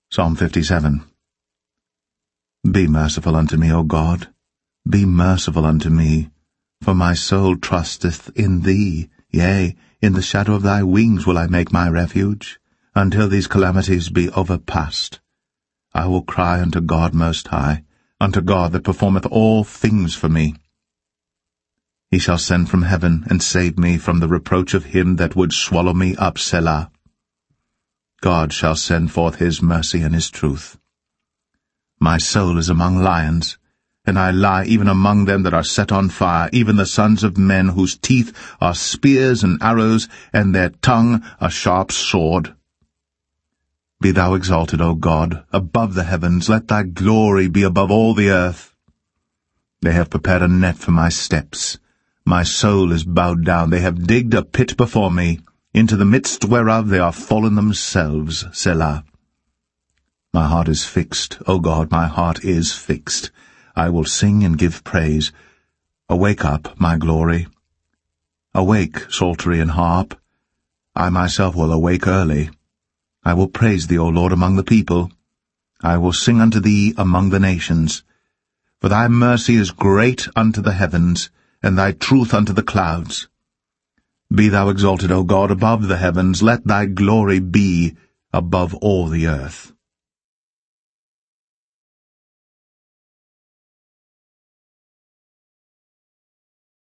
Psalm 57. Be merciful unto me, O God, be merciful unto me, for my soul trusteth in thee. Yea, in the shadow of thy wings will I make my refuge, until these calamities be overpast. I will cry unto God Most High, unto God that performeth all things for me. He shall send from heaven, and save me from the reproach of him that would swallow me up, Selah. God shall send forth his mercy and his truth. My soul is among lions, and I lie even among them that are set on fire, even the sons of men whose teeth are spears and arrows, and their tongue a sharp sword. Be thou exalted, O God, above the heavens, let thy glory be above all the earth. They have prepared a net for my steps. My soul is bowed down. They have digged a pit before me, into the midst whereof they are fallen themselves, Selah. My heart is fixed, O God, my heart is fixed. I will sing and give praise. Awake up, my glory. Awake, psaltery and harp. I myself will awake early. I will praise thee, O Lord, among the people. I will sing unto thee among the nations. For thy mercy is great unto the heavens, and thy truth unto the clouds. Be thou exalted, O God, above the heavens. Let thy glory be above all the earth.